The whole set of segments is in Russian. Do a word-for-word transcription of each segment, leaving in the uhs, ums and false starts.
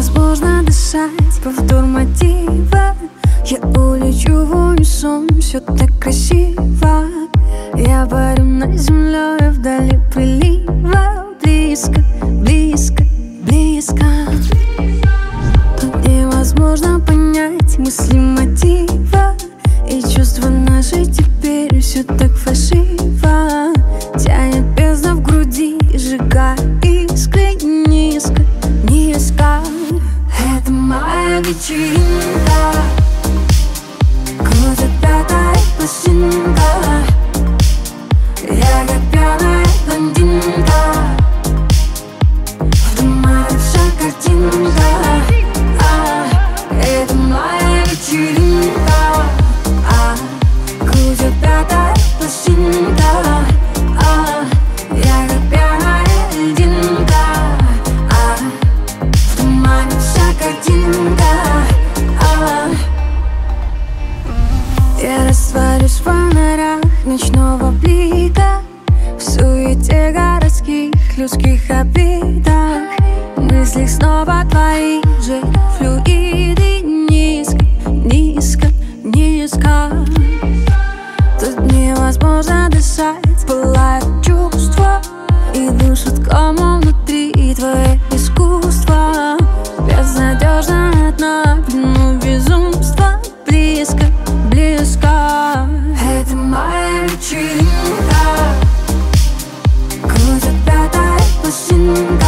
невозможно дышать, повтор мотива. Я улечу в унисон, все так красиво. Я парю над землей вдали прилива. Близко, близко, близко. Тут невозможно понять мысли мотива. И чувства наши теперь все так фальшиво. Тянет бездна в груди, сжигая искры. Низко, низко. Это моя вечеринка. Крутит пятая пластинка. Я как пьяная блондинка. В тумане вся картинка. а, Это моя вечеринка. а, Крутит пятая пластинка. а, Я как пьяная льдинка. а, В тумане вся картинка. а, Я растворюсь в фонарях ночного блика, в суете городских людских обидах. В мыслях снова твои же флюиды. Низко, низко, низко. Тут невозможно дышать, пылают чувства и душат комом внутри твое искусство. Безнадежно одна, но безумство. Близко, близко. Это моя вечеринка. Крутит пятая пластинка.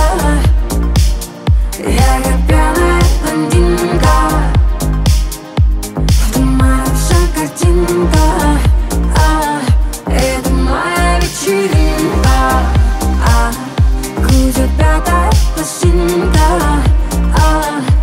Я как пьяная блондинка. В тумане вся картинка. а, Это моя вечеринка. а, Крутит пятая пластинка. а,